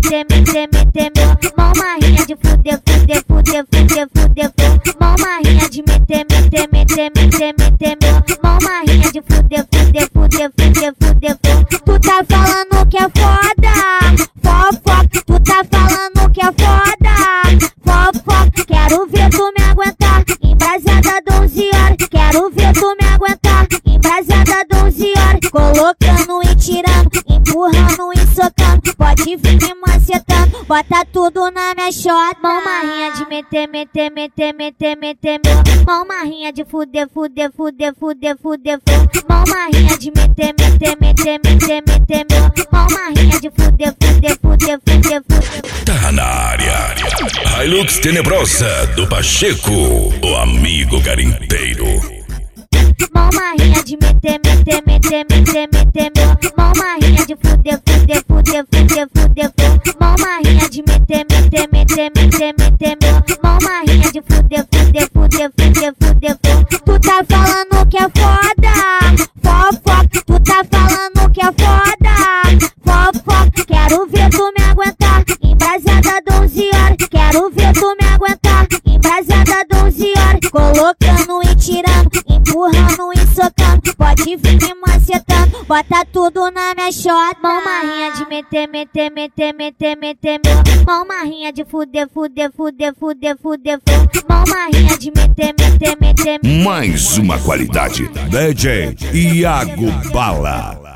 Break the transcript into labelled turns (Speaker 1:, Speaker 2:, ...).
Speaker 1: meter, meter, meter, meu. Mão marrinha de fuder, fuder, fuder, fuder, fuder, fuder. Mão marrinha de meter, meter, meter, meter, meter, meu. Mão marrinha de fuder, fuder, fuder, fuder, fuder, fuder. Tu tá falando que é foda, fofoca. Tu tá falando que é foda, fofoca. Quero ver tu me aguentar, embrasada 12 horas. Quero ver tu me aguentar, embrasada 12 horas. Colocando e tirando, empurrando e socando. Pode vir me macetando, bota tudo na minha xota. Mão marrinha de meter, meter, meter, meter, meter, meu. Mão marrinha de fuder, fuder, fuder, fuder, fuder, fuder. Mão marrinha de meter, meter, meter, meter, meter, meu. Mão marrinha de fuder, fuder, fuder, fuder, fuder.
Speaker 2: Tá na área. Hilux Tenebrosa do Pacheco, o amigo garimpeiro.
Speaker 1: Mão marrinha de meter, meter, meter, meter, meter, meu. Mão marrinha de fuder, fuder, fuder, fuder, fuder, fuder. Mão marrinha de meter, meter, meter, meter, meter, meu. Mão marrinha de fuder, fuder, fuder, fuder, fuder, fuder. Tu tá falando que é foda, fofoca. Tu tá falando que é foda, fofoca. Quero ver tu me aguentar, embrasada 12 horas. Quero ver tu me aguentar, embrasada 12 horas. Colocando e tirando, empurrando e socando. Pode vir me macetando, bota tudo na minha xota. Mão marrinha de meter, meter, meter, meter, meter, meu. Mão marrinha de fuder, fuder, fuder, fuder, fuder, fuder. Mão marrinha de meter, meter, meter, meter.
Speaker 2: Mais uma qualidade, DJ Iago Bala.